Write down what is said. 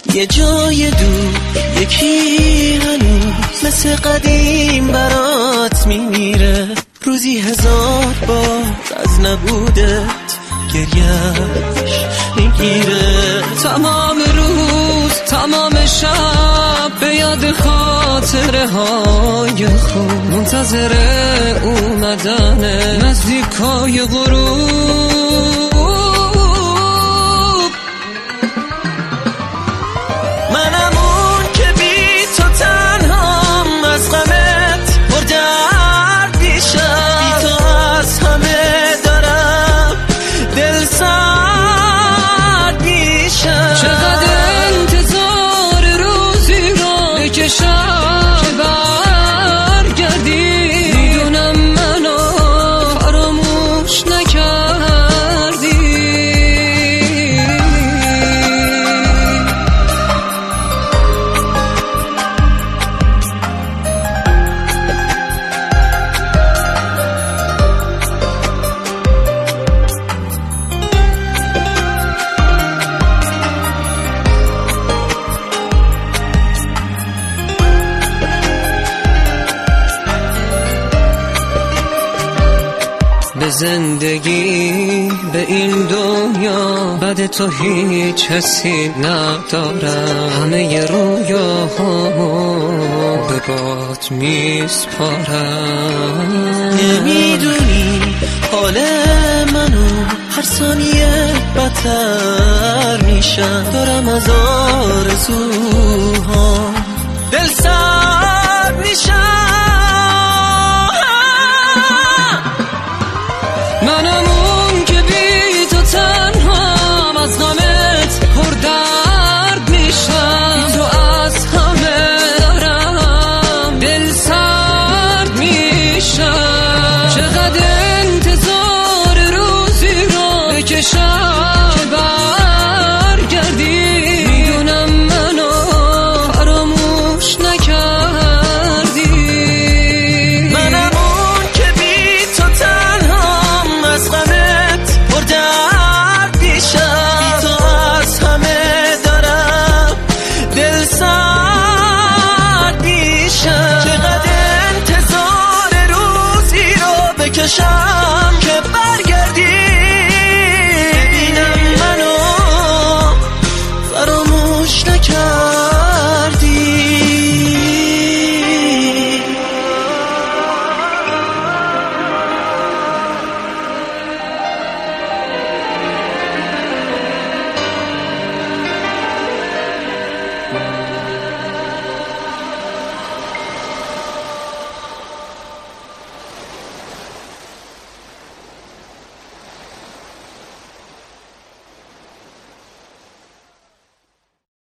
یه جای دور یکی هنوز مثل قدیم برات میمیره، روزی 1000 بار از نبودت گریهش میگیره. تمام روز تمام شب به یاد خاطره های خوب، منتظر اومدن نزدیکای غروب. منم اون که بی تو تنهام از غمت پردرد میشم، بی تو از همه دارم دل سرد میشم. چقدر انتظار روزی رو بکشم که برگردی، میدونم منو فراموش نکردی. به زندگی به این دنیا بعد تو هیچ حسی ندارم، همه رویاهامو به باد میسپارم. نمیدونی حال منو هر ثانیه بدتر میشم، دارم از آرزوها دل سر